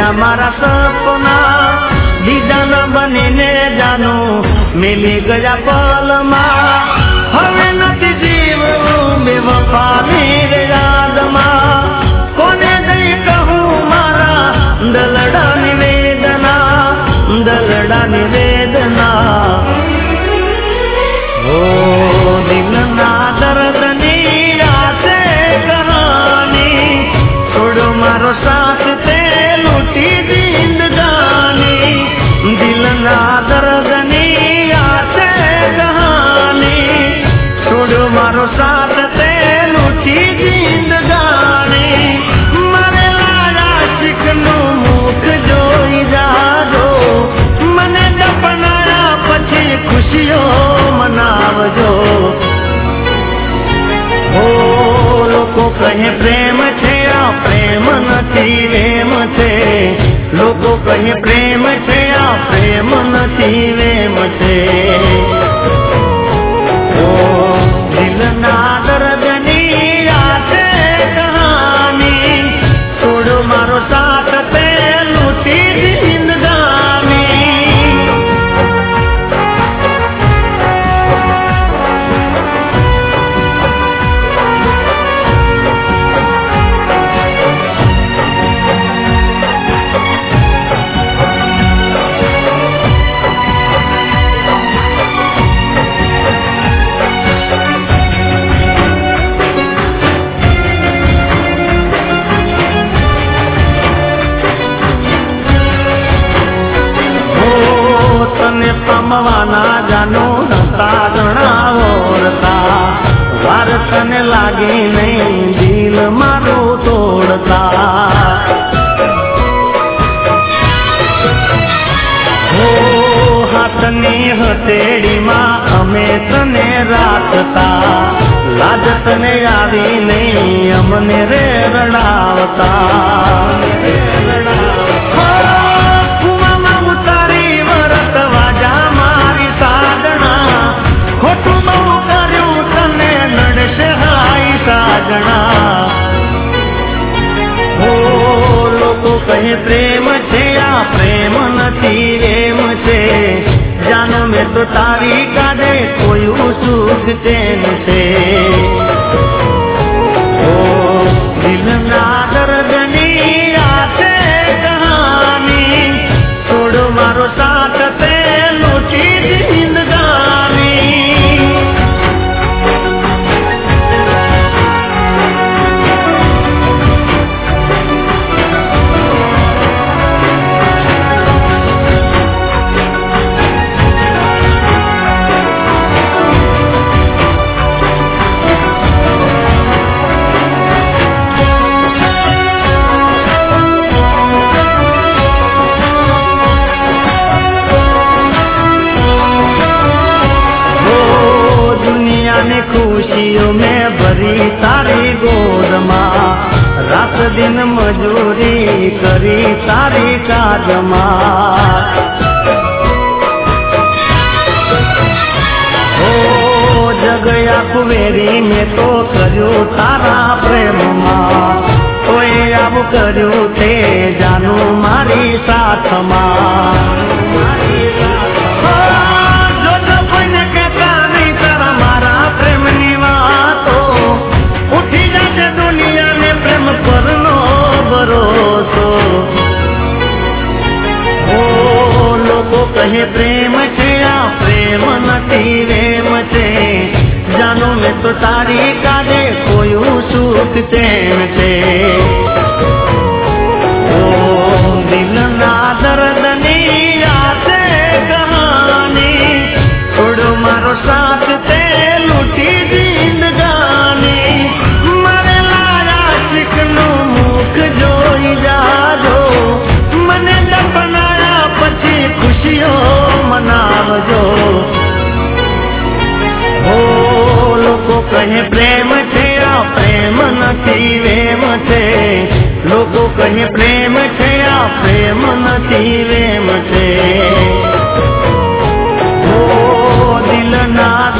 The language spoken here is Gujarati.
ઉજળ્યા મારા સપના દીદા ન બનીને જાનું મિલી ગયા પલમાં હવે નથી જીવવું બેવફાની યાદમાં કોને દઈ કહું મારા દલડાની વેદના ઓ દિલના દર્દની આશે કહાની છોડો મારો સાથ તે લૂટી જિંદગાની દિલના દર્દની આશે કહાની છોડો મારો સાથ તે લૂટી જિંદગાની મારે લાયા શીખનું મુખ જોઈ જાજો મને દફનાયા પછી ખુશીઓ મનાવજો ઓ લોકો કહે પ્રેમ છે આ પ્રેમ નથી વેમ છે લોકો કહે પ્રેમ છે આ પ્રેમ નથી વેમ છે ઓ દિલના દર્દની આશે કહાની છોડો મારો સાથ તે લૂટી જિંદગાની પામવાના જાનો રસ્તા જણાવોરતા વાર તને લાગી નહીં દિલ મારું તોડતા હો હાથની હથેળીમાં અમે તને રાખતા લાજ તને આવી નહીં અમને રે રડાવતા કહે પ્રેમ છે આ પ્રેમ નથી વેમ છે જાનો મેં તો તારી કાઢે કોઈ સુખ ચેન છે ઓ દિલના દર્દની આશે કહાની છોડો મારો સાથ તે લૂટી જિંદગાની खुशियों में भरी तारी गोद माँ रात दिन मजूरी करी तारी काज माँ ओ जगया कुवेरी में तो कर्यो तारा प्रेम माँ कोई अब कर्यो ते जानू मारी साथ माँ કહે પ્રેમ છે આ પ્રેમ નથી વેમ છે જાનો મેં તો તારી કાઢે કોઈ સુખ ચેન છે ઓ દિલના દર્દની આશે કહાની છોડો મારો સાથ તે લૂટી જિંદગાની મારે લાયા શીખનું મુખ જોઈ જાજો મને દફનાયા પછી ખુશીઓ મનાવજો ઓ લોકો કહે પ્રેમ છે આ પ્રેમ નથી વેમ છે લોકો કહે પ્રેમ છે આ પ્રેમ નથી વેમ છે ઓ દિલના